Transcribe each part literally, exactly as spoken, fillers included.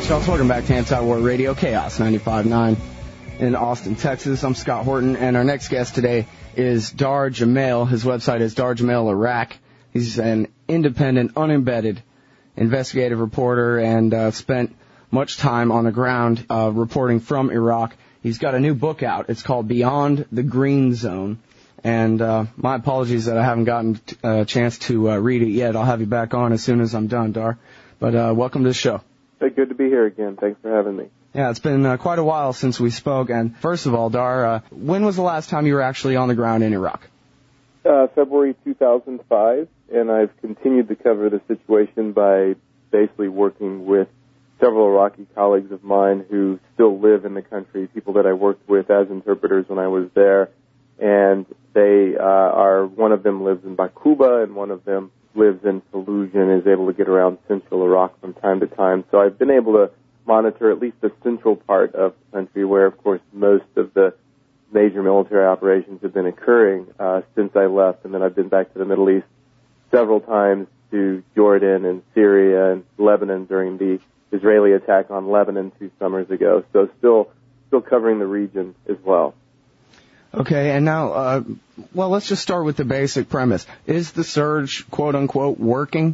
right, y'all. Welcome back to Anti-War Radio, Chaos ninety-five point nine in Austin, Texas. I'm Scott Horton, and our next guest today is Dar Jamail. His website is Dar Jamail Iraq. He's an independent, unembedded investigative reporter and uh, spent much time on the ground uh, reporting from Iraq. He's got a new book out. It's called Beyond the Green Zone. And uh, my apologies that I haven't gotten a chance to uh, read it yet. I'll have you back on as soon as I'm done, Dar. But uh, welcome to the show. Hey, good to be here again. Thanks for having me. Yeah, it's been uh, quite a while since we spoke. And first of all, Dar, uh, when was the last time you were actually on the ground in Iraq? Uh, February two thousand five, and I've continued to cover the situation by basically working with several Iraqi colleagues of mine who still live in the country, people that I worked with as interpreters when I was there. And they uh, are, one of them lives in Baquba, and one of them lives in Fallujah and is able to get around central Iraq from time to time. So I've been able to monitor at least the central part of the country where, of course, most of the major military operations have been occurring uh, since I left. And then I've been back to the Middle East several times, to Jordan and Syria and Lebanon during the Israeli attack on Lebanon two summers ago. So still, still covering the region as well. Okay, and now, uh, well, let's just start with the basic premise. Is the surge, quote-unquote, working?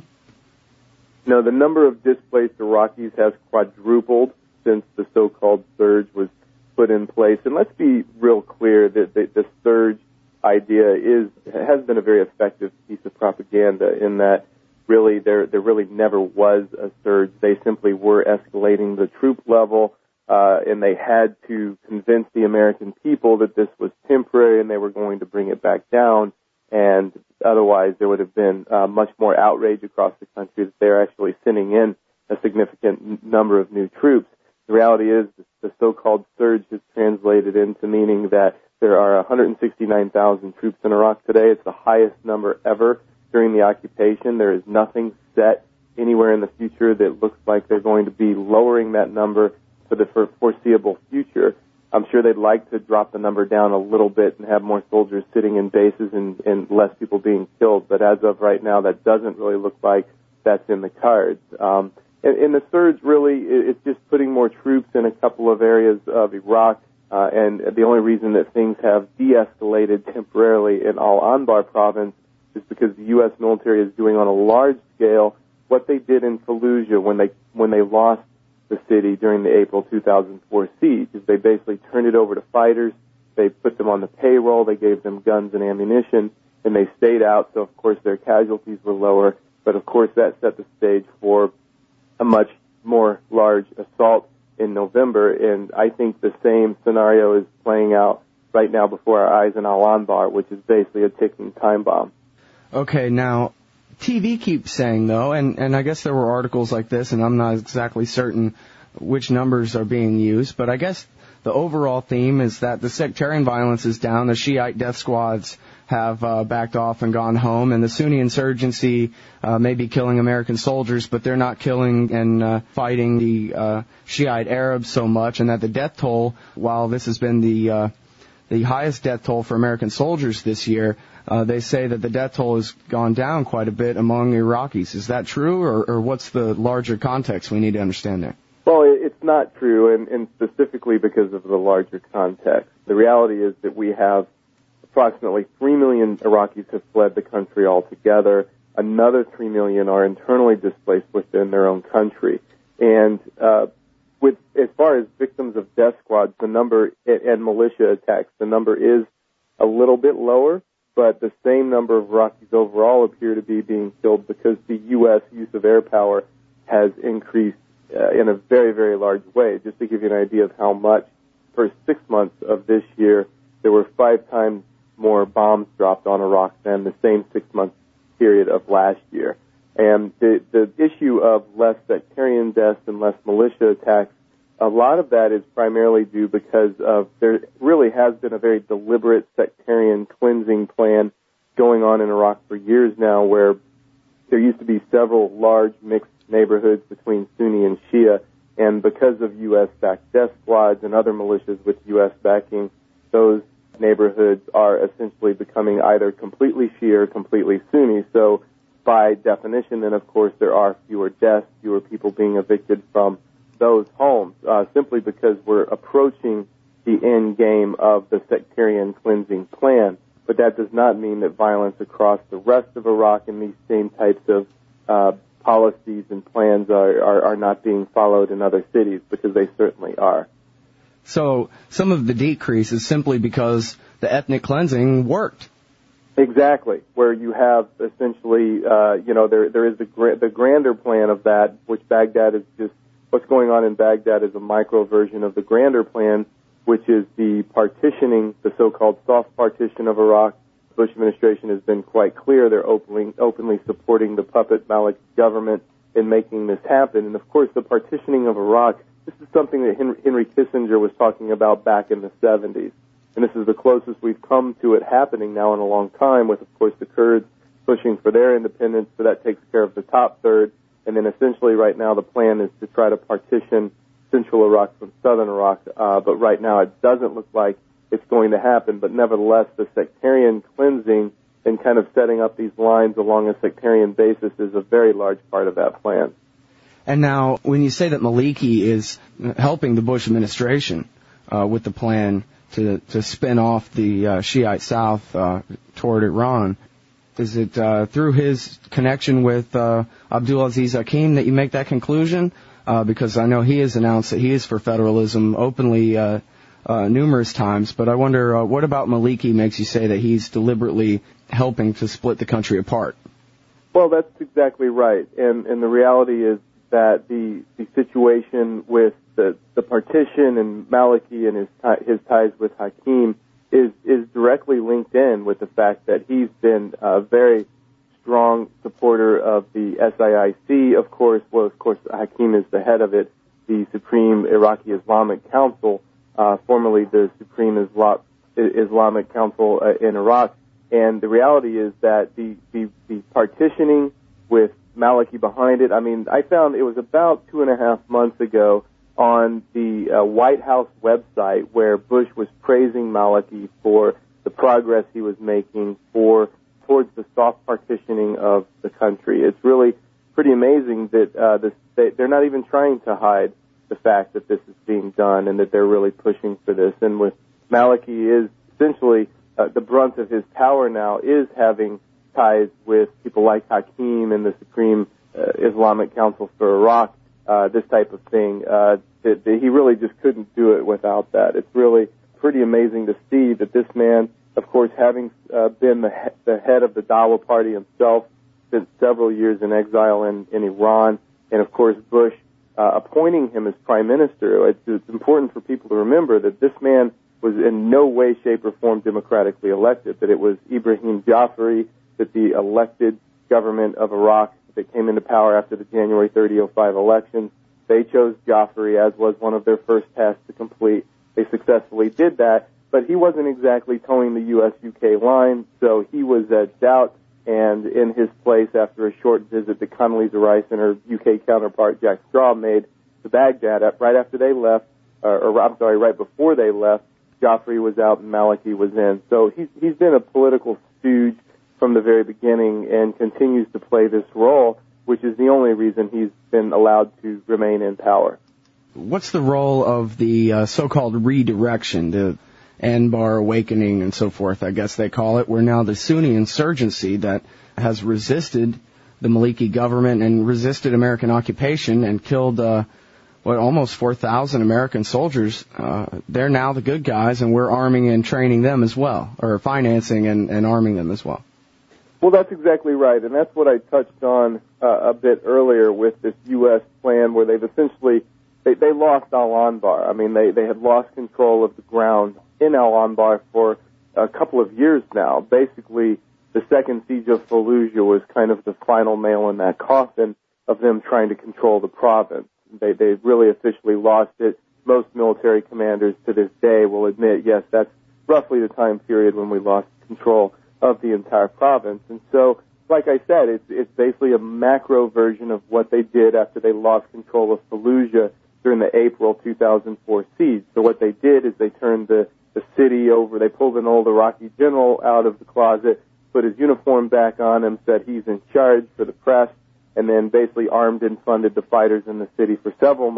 No, the number of displaced Iraqis has quadrupled since the so-called surge was put in place. And let's be real clear that the, the surge idea is has been a very effective piece of propaganda in that really there, there really never was a surge. They simply were escalating the troop level. Uh, and they had to convince the American people that this was temporary and they were going to bring it back down. And otherwise, there would have been uh, much more outrage across the country that they're actually sending in a significant n- number of new troops. The reality is the so-called surge has translated into meaning that there are one hundred sixty-nine thousand troops in Iraq today. It's the highest number ever during the occupation. There is nothing set anywhere in the future that looks like they're going to be lowering that number for the foreseeable future. I'm sure they'd like to drop the number down a little bit and have more soldiers sitting in bases and, and less people being killed. But as of right now, that doesn't really look like that's in the cards. Um, and, and the surge really, it's just putting more troops in a couple of areas of Iraq. Uh, and the only reason that things have de-escalated temporarily in Al-Anbar province is because the U S military is doing on a large scale what they did in Fallujah when they when they lost the city during the April two thousand four siege. Is they basically turned it over to fighters. They put them on the payroll. They gave them guns and ammunition, and they stayed out. So, of course, their casualties were lower. But, of course, that set the stage for a much more large assault in November. And I think the same scenario is playing out right now before our eyes in Al-Anbar, which is basically a ticking time bomb. Okay, now, T V keeps saying, though, and, and I guess there were articles like this, and I'm not exactly certain which numbers are being used, but I guess the overall theme is that the sectarian violence is down, the Shiite death squads have uh, backed off and gone home, and the Sunni insurgency uh, may be killing American soldiers, but they're not killing and uh, fighting the uh, Shiite Arabs so much, and that the death toll, while this has been the uh, the highest death toll for American soldiers this year, Uh, they say that the death toll has gone down quite a bit among Iraqis. Is that true, or, or what's the larger context we need to understand there? Well, it's not true, and, and specifically because of the larger context. The reality is that we have approximately three million Iraqis have fled the country altogether. Another three million are internally displaced within their own country. And uh, with as far as victims of death squads, the number, and militia attacks, the number is a little bit lower, but the same number of Iraqis overall appear to be being killed because the U S use of air power has increased uh, in a very, very large way. Just to give you an idea of how much, for six months of this year, there were five times more bombs dropped on Iraq than the same six-month period of last year. And the, the issue of less sectarian deaths and less militia attacks, a lot of that is primarily due because of there really has been a very deliberate sectarian cleansing plan going on in Iraq for years now, where there used to be several large mixed neighborhoods between Sunni and Shia, and because of U S-backed death squads and other militias with U S backing, those neighborhoods are essentially becoming either completely Shia or completely Sunni. So by definition, then, of course, there are fewer deaths, fewer people being evicted from those homes, uh, simply because we're approaching the end game of the sectarian cleansing plan. But that does not mean that violence across the rest of Iraq and these same types of uh, policies and plans are, are, are not being followed in other cities, because they certainly are. So some of the decrease is simply because the ethnic cleansing worked. Exactly, where you have essentially, uh, you know, there there is the gra- the grander plan of that, which Baghdad is just, what's going on in Baghdad is a micro version of the grander plan, which is the partitioning, the so-called soft partition of Iraq. The Bush administration has been quite clear. They're openly, openly supporting the puppet Maliki government in making this happen. And, of course, the partitioning of Iraq, this is something that Henry Kissinger was talking about back in the seventies. And this is the closest we've come to it happening now in a long time, with, of course, the Kurds pushing for their independence, so that takes care of the top third. And then essentially right now the plan is to try to partition central Iraq from southern Iraq, uh, but right now it doesn't look like it's going to happen. But nevertheless, the sectarian cleansing and kind of setting up these lines along a sectarian basis is a very large part of that plan. And now, when you say that Maliki is helping the Bush administration uh, with the plan to to spin off the uh, Shiite South uh, toward Iran, is it uh, through his connection with uh, Abdulaziz Hakim that you make that conclusion? Uh, because I know he has announced that he is for federalism openly uh, uh, numerous times, but I wonder uh, what about Maliki makes you say that he's deliberately helping to split the country apart? Well, that's exactly right, and and the reality is that the the situation with the, the partition and Maliki and his his ties with Hakim is is directly linked in with the fact that he's been a very strong supporter of the S I I C, of course. Well, of course, Hakim is the head of it, the Supreme Iraqi Islamic Council, uh, formerly the Supreme Isla- Islamic Council uh, in Iraq. And the reality is that the, the, the partitioning with Maliki behind it, I mean, I found it was about two and a half months ago on the uh, White House website where Bush was praising Maliki for the progress he was making for towards the soft partitioning of the country. It's really pretty amazing that uh, this, they, they're not even trying to hide the fact that this is being done and that they're really pushing for this. And with Maliki is essentially uh, the brunt of his power now is having ties with people like Hakim and the Supreme uh, Islamic Council for Iraq, uh, this type of thing. Uh, that, that he really just couldn't do it without that. It's really pretty amazing to see that this man, of course, having uh, been the, he- the head of the Dawa party himself, spent several years in exile in, in Iran, and of course Bush uh, appointing him as prime minister. It's, it's important for people to remember that this man was in no way, shape, or form democratically elected, that it was Ibrahim Jafari, that the elected government of Iraq that came into power after the January thirtieth oh five elections, they chose Jafari, as was one of their first tasks to complete. They successfully did that, but he wasn't exactly towing the U S U K line, so he was edged out, and in his place, after a short visit that Condoleezza Rice and her U K counterpart Jack Straw made to Baghdad, right after they left, uh, or I'm sorry, right before they left, Jafari was out and Maliki was in. So he's, he's been a political stooge from the very beginning and continues to play this role, which is the only reason he's been allowed to remain in power. What's the role of the uh, so-called redirection, the Anbar Awakening and so forth, I guess they call it, where now the Sunni insurgency that has resisted the Maliki government and resisted American occupation and killed, uh, what, almost four thousand American soldiers, uh, they're now the good guys, and we're arming and training them as well, or financing and, and arming them as well. Well, that's exactly right, and that's what I touched on uh, a bit earlier with this U S plan where they've essentially, they, they lost Al-Anbar. I mean, they, they had lost control of the ground in Al-Anbar for a couple of years now. Basically, the second siege of Fallujah was kind of the final nail in that coffin of them trying to control the province. They, they really officially lost it. Most military commanders to this day will admit, yes, that's roughly the time period when we lost control of the entire province. And so, like I said, it's, it's basically a macro version of what they did after they lost control of Fallujah during the April two thousand four siege. So what they did is they turned the, the city over. They pulled an old Iraqi general out of the closet, put his uniform back on him, said he's in charge for the press, and then basically armed and funded the fighters in the city for several months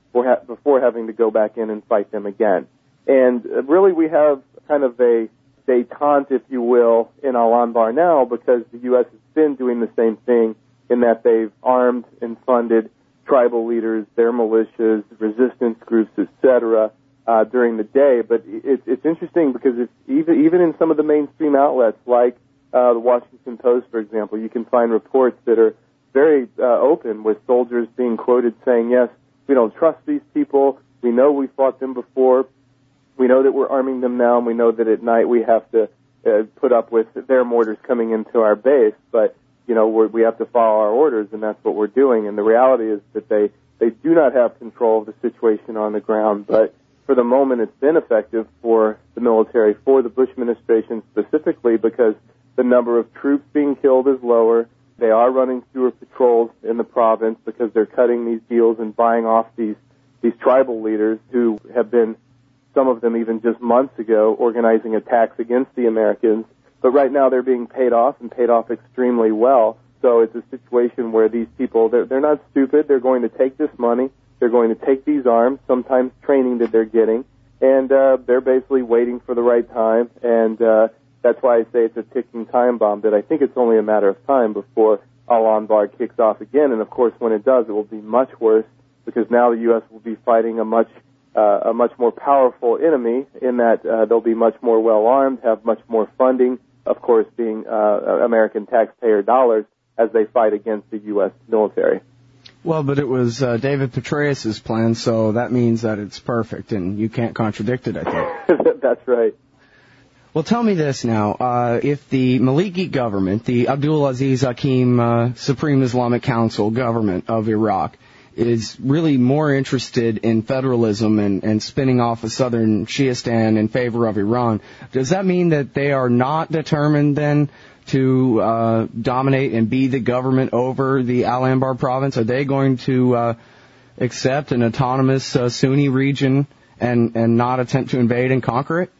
before, ha- before having to go back in and fight them again. And uh, really we have kind of a détente, if you will, in Al-Anbar now because the U S has been doing the same thing in that they've armed and funded tribal leaders, their militias, resistance groups, et cetera, uh, during the day. But it, it's interesting because it's even, even in some of the mainstream outlets like uh, the Washington Post, for example, you can find reports that are very uh, open with soldiers being quoted saying, yes, we don't trust these people. We know we fought them before. We know that we're arming them now, and we know that at night we have to uh, put up with their mortars coming into our base. But, you know, we're, we have to follow our orders, and that's what we're doing. And the reality is that they, they do not have control of the situation on the ground. But for the moment, it's been effective for the military, for the Bush administration specifically, because the number of troops being killed is lower. They are running fewer patrols in the province because they're cutting these deals and buying off these, these tribal leaders who have been, some of them even just months ago, organizing attacks against the Americans. But right now they're being paid off and paid off extremely well. So it's a situation where these people, they're, they're not stupid. They're going to take this money. They're going to take these arms, sometimes training that they're getting, and uh, they're basically waiting for the right time. And uh, that's why I say it's a ticking time bomb, that I think it's only a matter of time before Al-Anbar kicks off again. And, of course, when it does, it will be much worse because now the U S will be fighting a much uh, a much more powerful enemy in that uh, they'll be much more well-armed, have much more funding, of course, being uh, American taxpayer dollars as they fight against the U S military. Well, but it was uh, David Petraeus' plan, so that means that it's perfect, and you can't contradict it, I think. That's right. Well, tell me this now. Uh, if the Maliki government, the Abdul Aziz Hakim uh, Supreme Islamic Council government of Iraq, is really more interested in federalism and, and spinning off a southern Shiistan in favor of Iran, does that mean that they are not determined then to uh, dominate and be the government over the Al-Anbar province? Are they going to uh, accept an autonomous uh, Sunni region and, and not attempt to invade and conquer it?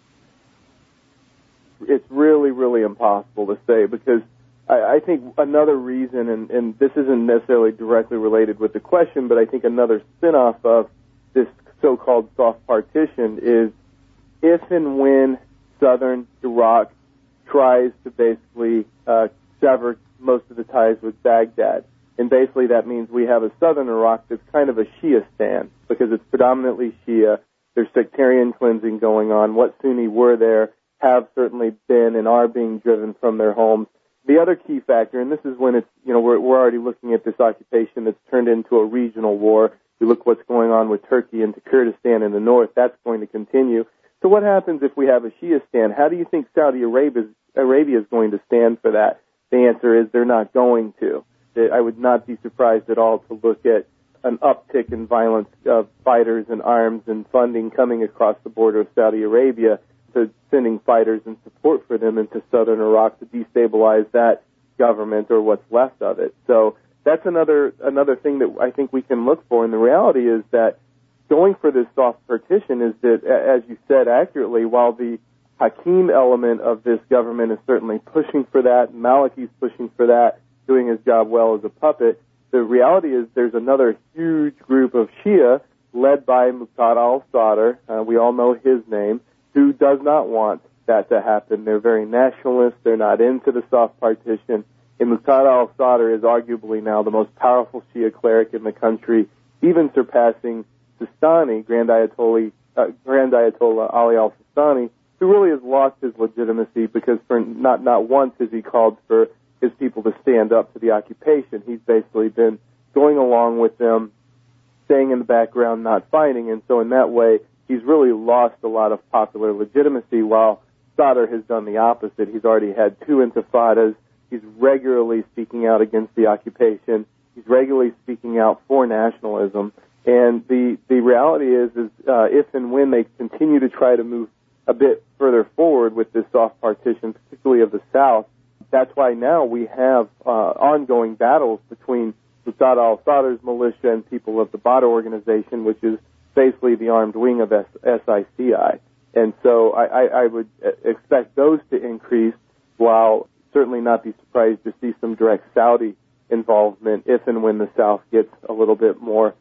It's really, really impossible to say because I, I think another reason, and, and this isn't necessarily directly related with the question, but I think another spin-off of this so-called soft partition is if and when southern Iraq tries to basically uh, sever most of the ties with Baghdad. And basically that means we have a southern Iraq that's kind of a Shia stan because it's predominantly Shia. There's sectarian cleansing going on. What Sunni were there have certainly been and are being driven from their homes. The other key factor, and this is when it's, you know, we're, we're already looking at this occupation that's turned into a regional war. We look what's going on with Turkey into Kurdistan in the north. That's going to continue. So what happens if we have a Shia stand? How do you think Saudi Arabia, Arabia is going to stand for that? The answer is they're not going to. I would not be surprised at all to look at an uptick in violence of fighters and arms and funding coming across the border of Saudi Arabia to sending fighters and support for them into southern Iraq to destabilize that government or what's left of it. So that's another another thing that I think we can look for. And the reality is that going for this soft partition is that, as you said accurately, while the Hakim element of this government is certainly pushing for that, Maliki's pushing for that, doing his job well as a puppet, the reality is there's another huge group of Shia led by Muqtada al-Sadr, uh, we all know his name, who does not want that to happen. They're very nationalist. They're not into the soft partition. And Muqtada al-Sadr is arguably now the most powerful Shia cleric in the country, even surpassing Sistani, Grand Ayatollah, uh, Grand Ayatollah Ali al-Sistani, who really has lost his legitimacy because for not, not once has he called for his people to stand up to the occupation. He's basically been going along with them, staying in the background, not fighting, and so in that way, he's really lost a lot of popular legitimacy, while Sadr has done the opposite. He's already had two intifadas. He's regularly speaking out against the occupation. He's regularly speaking out for nationalism. And the, the reality is, is uh, if and when they continue to try to move a bit further forward with this soft partition, particularly of the South, that's why now we have uh, ongoing battles between Muqtada al-Sadr's militia and people of the Badr organization, which is basically the armed wing of S I C I. And so I, I, I would expect those to increase, while certainly not be surprised to see some direct Saudi involvement if and when the South gets a little bit more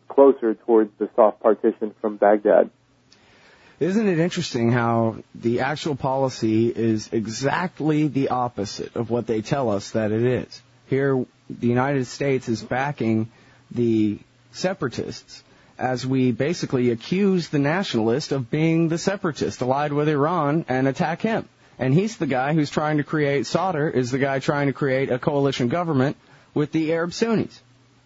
closer towards the soft partition from Baghdad. Isn't it interesting how the actual policy is exactly the opposite of what they tell us that it is? Here, the United States is backing the separatists as we basically accuse the nationalist of being the separatist, allied with Iran, and attack him. And he's the guy who's trying to create, Sadr is the guy trying to create a coalition government with the Arab Sunnis.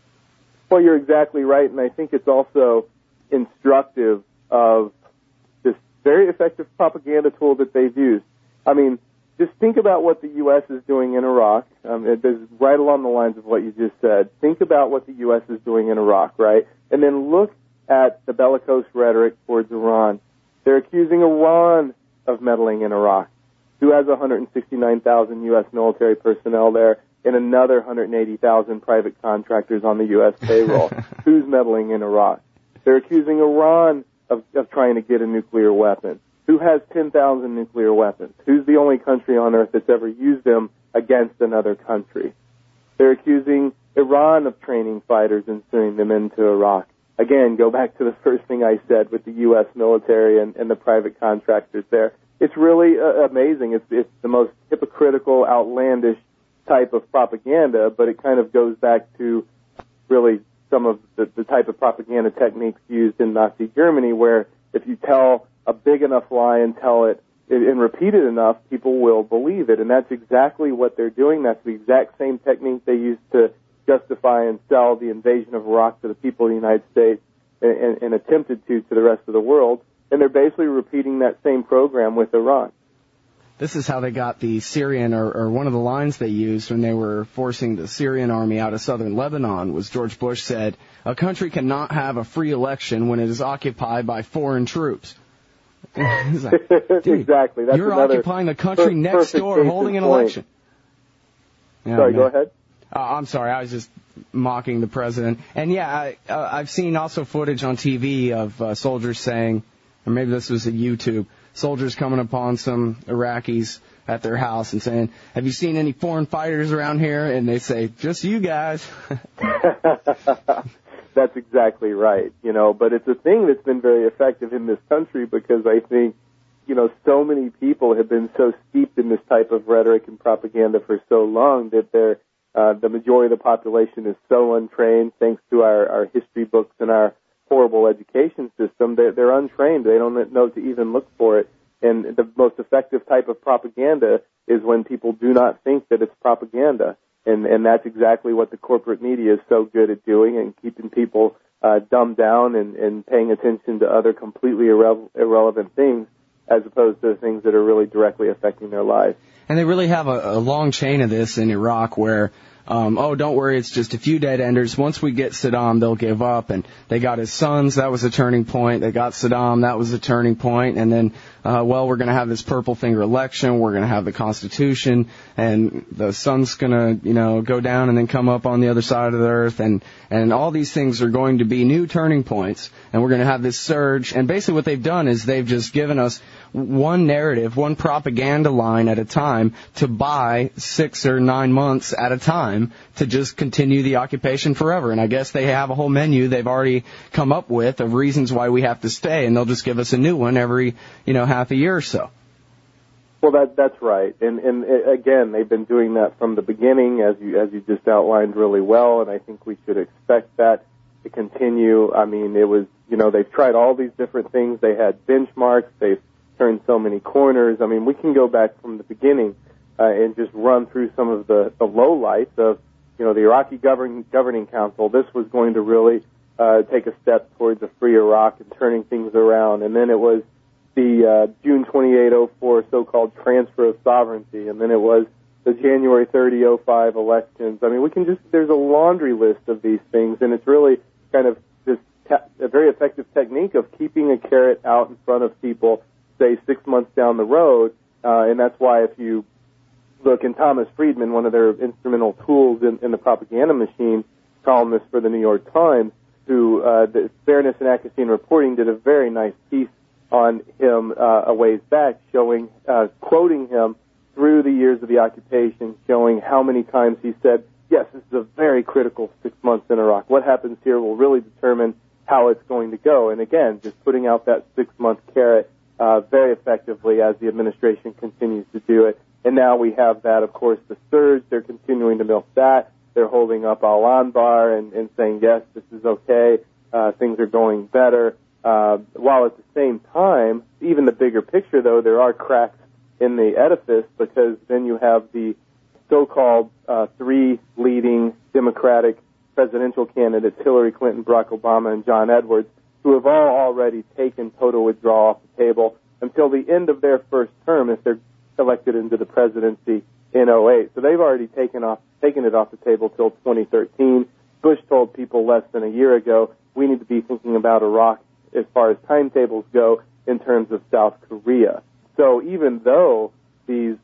Well, you're exactly right, and I think it's also instructive of this very effective propaganda tool that they've used. I mean, just think about what the U S is doing in Iraq. Um, it is right along the lines of what you just said. Think about what the U S is doing in Iraq, right? And then look at the bellicose rhetoric towards Iran. They're accusing Iran of meddling in Iraq, who has one hundred sixty-nine thousand U S military personnel there and another one hundred eighty thousand private contractors on the U S payroll. Who's meddling in Iraq? They're accusing Iran of, of trying to get a nuclear weapon. Who has ten thousand nuclear weapons? Who's the only country on earth that's ever used them against another country? They're accusing Iran of training fighters and sending them into Iraq. Again, go back to the first thing I said with the U S military and, and the private contractors there. It's really uh, amazing. It's, it's the most hypocritical, outlandish type of propaganda, but it kind of goes back to really some of the, the type of propaganda techniques used in Nazi Germany, where if you tell a big enough lie and tell it and repeat it enough, people will believe it. And that's exactly what they're doing. That's the exact same technique they used to justify and sell the invasion of Iraq to the people of the United States and, and, and attempted to to the rest of the world. And they're basically repeating that same program with Iran. This is how they got the Syrian, or, or one of the lines they used when they were forcing the Syrian army out of southern Lebanon was George Bush said, "A country cannot have a free election when it is occupied by foreign troops." Like, exactly. That's you're occupying the country per- next door holding an point. election. Yeah, sorry, man. go ahead. Uh, I'm sorry, I was just mocking the president. And yeah, I, uh, I've seen also footage on T V of uh, soldiers saying, or maybe this was at YouTube, soldiers coming upon some Iraqis at their house and saying, "Have you seen any foreign fighters around here?" And they say, "Just you guys." That's exactly right, you know, but it's a thing that's been very effective in this country because I think, you know, so many people have been so steeped in this type of rhetoric and propaganda for so long that they're, uh, the majority of the population is so untrained thanks to our, our history books and our horrible education system. They're, they're untrained. They don't know to even look for it. And the most effective type of propaganda is when people do not think that it's propaganda. And, and that's exactly what the corporate media is so good at doing, and keeping people uh, dumbed down and, and paying attention to other completely irre- irrelevant things as opposed to things that are really directly affecting their lives. And they really have a, a long chain of this in Iraq where, um, oh, don't worry, it's just a few dead enders. Once we get Saddam, they'll give up. And they got his sons, that was a turning point. They got Saddam, that was a turning point. And then, uh, well, we're going to have this purple finger election. We're going to have the Constitution. And the sun's going to, you know, go down and then come up on the other side of the earth. And, and all these things are going to be new turning points. And we're going to have this surge. And basically what they've done is they've just given us one narrative, one propaganda line at a time to buy six or nine months at a time to just continue the occupation forever. And I guess they have a whole menu they've already come up with of reasons why we have to stay, and they'll just give us a new one every, you know, half a year or so. Well, that that's right. And and again, they've been doing that from the beginning, as you as you just outlined really well, and I think we should expect that to continue. I mean, it was, you know, they've tried all these different things. They had benchmarks. They've turned so many corners. I mean, we can go back from the beginning uh, and just run through some of the, the lowlights of, you know, the Iraqi governing, governing council. This was going to really uh, take a step towards a free Iraq and turning things around. And then it was the uh, June twenty-eighth oh four so-called transfer of sovereignty. And then it was the January thirtieth oh five elections. I mean, we can just, there's a laundry list of these things, and it's really kind of this te- a very effective technique of keeping a carrot out in front of people, say, six months down the road, uh, and that's why if you look in Thomas Friedman, one of their instrumental tools in, in the propaganda machine, columnist for the New York Times, who, uh, the Fairness and Accuracy in Reporting did a very nice piece on him uh, a ways back, showing, uh, quoting him through the years of the occupation, showing how many times he said, yes, this is a very critical six months in Iraq. What happens here will really determine how it's going to go. And again, just putting out that six-month carrot uh, very effectively as the administration continues to do it. And now we have that, of course, the surge. They're continuing to milk that. They're holding up Al-Anbar and, and saying, yes, this is okay. Uh, things are going better. Uh, while at the same time, even the bigger picture, though, there are cracks in the edifice, because then you have the so-called uh, three leading Democratic presidential candidates, Hillary Clinton, Barack Obama, and John Edwards, who have all already taken total withdrawal off the table until the end of their first term if they're elected into the presidency in oh eight. So they've already taken off taken it off the table till twenty thirteen. Bush told people less than a year ago, we need to be thinking about Iraq as far as timetables go in terms of South Korea. So even though these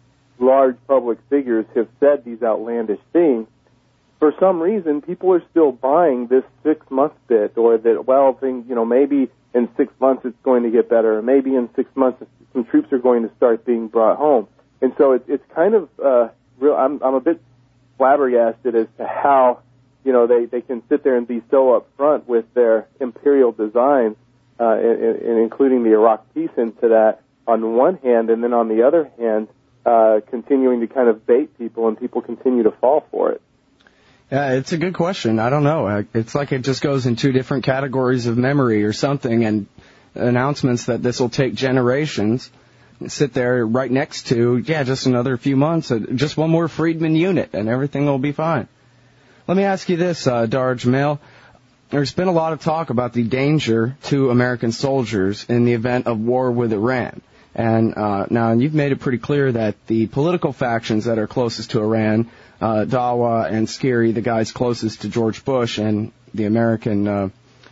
large public figures have said these outlandish things, for some reason people are still buying this six-month bit, or that, well, things, you know, maybe in six months it's going to get better, or maybe in six months some troops are going to start being brought home. And so it, it's kind of uh, real. I'm, I'm a bit flabbergasted as to how, you know, they, they can sit there and be so upfront with their imperial designs, uh, and, and including the Iraq peace into that on one hand, and then on the other hand, uh, continuing to kind of bait people, and people continue to fall for it. Yeah, it's a good question. I don't know. It's like it just goes in two different categories of memory or something, and announcements that this will take generations sit there right next to, yeah, just another few months, just one more Friedman unit, and everything will be fine. Let me ask you this, uh, Dara Jamil. There's been a lot of talk about the danger to American soldiers in the event of war with Iran. And uh, now you've made it pretty clear that the political factions that are closest to Iran, uh, Dawa and Scary, the guys closest to George Bush and the American uh,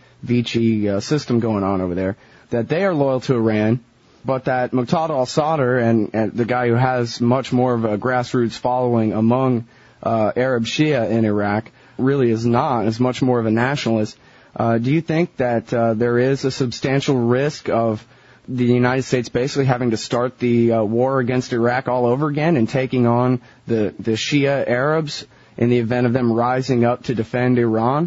Vichy uh, system going on over there, that they are loyal to Iran, but that Muqtada al-Sadr and, and the guy who has much more of a grassroots following among uh, Arab Shia in Iraq really is not, is much more of a nationalist. Uh, do you think that uh, there is a substantial risk of the United States basically having to start the uh, war against Iraq all over again and taking on the, the Shia Arabs in the event of them rising up to defend Iran?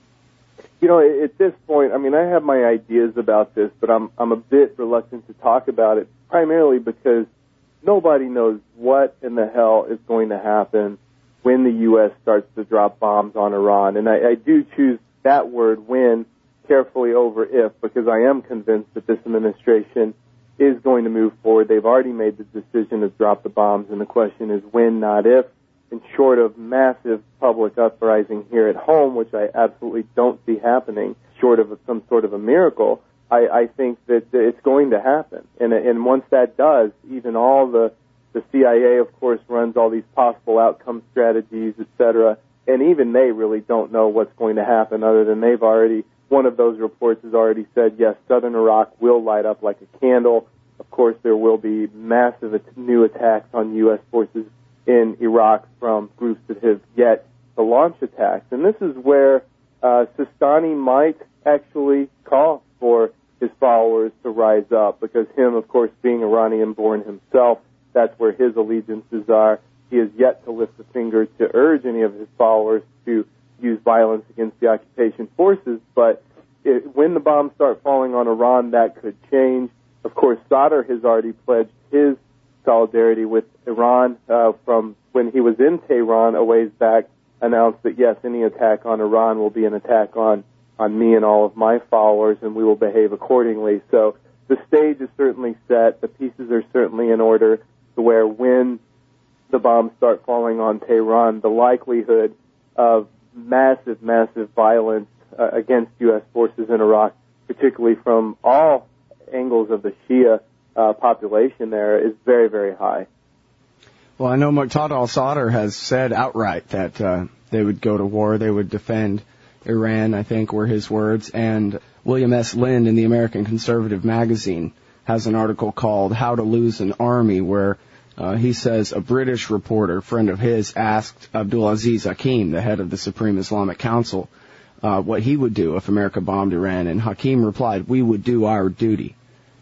You know, at this point, I mean, I have my ideas about this, but I'm I'm a bit reluctant to talk about it, primarily because nobody knows what in the hell is going to happen when the U S starts to drop bombs on Iran. And I, I do choose that word, when, carefully over if, because I am convinced that this administration is going to move forward. They've already made the decision to drop the bombs, and the question is when, not if. And short of massive public uprising here at home, which I absolutely don't see happening, short of some sort of a miracle, I, I think that it's going to happen. And, and once that does, even all the, the C I A, of course, runs all these possible outcome strategies, et cetera, and even they really don't know what's going to happen, other than they've already, one of those reports has already said, yes, southern Iraq will light up like a candle. Of course, there will be massive new attacks on U S forces in Iraq from groups that have yet to launch attacks. And this is where uh, Sistani might actually call for his followers to rise up, because him, of course, being Iranian-born himself, that's where his allegiances are. He has yet to lift a finger to urge any of his followers to use violence against the occupation forces, but it, when the bombs start falling on Iran, that could change. Of course, Sadr has already pledged his solidarity with Iran uh, from when he was in Tehran a ways back, announced that, yes, any attack on Iran will be an attack on, on me and all of my followers, and we will behave accordingly. So the stage is certainly set. The pieces are certainly in order to where when the bombs start falling on Tehran, the likelihood of massive, massive violence uh, against U S forces in Iraq, particularly from all angles of the Shia uh, population there, is very, very high. Well, I know Muqtada al-Sadr has said outright that uh, they would go to war, they would defend Iran, I think were his words, and William S. Lind in the American Conservative magazine has an article called How to Lose an Army, where uh, he says a British reporter, friend of his, asked Abdulaziz Hakim, the head of the Supreme Islamic Council, uh, what he would do if America bombed Iran, and Hakim replied, we would do our duty.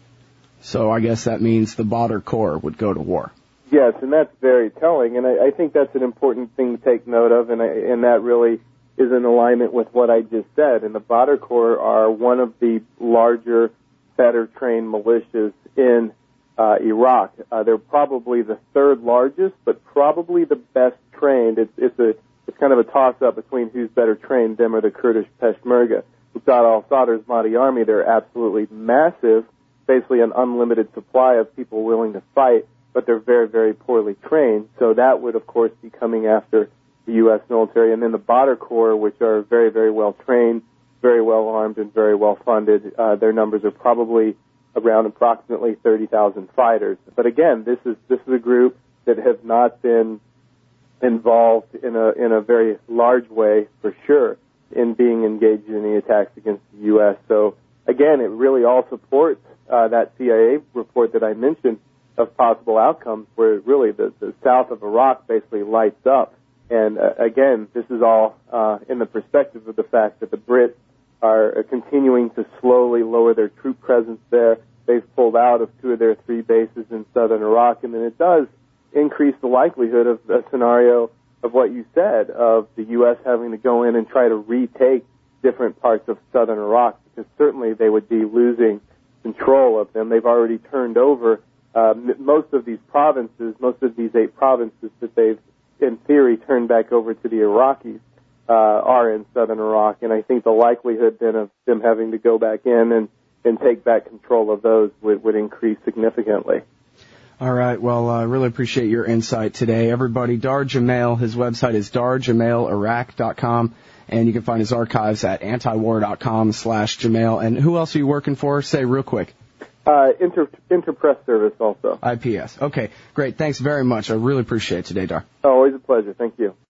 So I guess that means the Badr Corps would go to war. Yes, and that's very telling, and I, I think that's an important thing to take note of, and, I, and that really is in alignment with what I just said. And the Badr Corps are one of the larger, better trained militias in uh, Iraq. Uh, they're probably the third largest, but probably the best trained. It's, it's a it's kind of a toss-up between who's better trained, them or the Kurdish Peshmerga. Uqada al-Sadr's Mahdi army, they're absolutely massive, basically an unlimited supply of people willing to fight, but they're very, very poorly trained. So that would, of course, be coming after the U S military. And then the Badr Corps, which are very, very well trained, very well armed, and very well funded. Uh, their numbers are probably around approximately thirty thousand fighters. But again, this is this is a group that have not been involved in a in a very large way, for sure, in being engaged in any attacks against the U S. So again, it really all supports uh, that C I A report that I mentioned of possible outcomes, where really the, the south of Iraq basically lights up. And uh, again, this is all uh, in the perspective of the fact that the Brits are continuing to slowly lower their troop presence there. They've pulled out of two of their three bases in southern Iraq, and then it does increase the likelihood of a scenario of what you said, of the U S having to go in and try to retake different parts of southern Iraq, because certainly they would be losing control of them. They've already turned over uh, most of these provinces, most of these eight provinces that they've, in theory, turned back over to the Iraqis uh, are in southern Iraq, and I think the likelihood then of them having to go back in and, and take back control of those would, would increase significantly. All right. Well, I uh, really appreciate your insight today. Everybody, Dar Jamail, his website is dar jamail iraq dot com, and you can find his archives at antiwar dot com slash Jamail. And who else are you working for? Say real quick. Uh, Inter, Interpress Service also. I P S. Okay, great. Thanks very much. I really appreciate it today, Dar. Oh, always a pleasure. Thank you.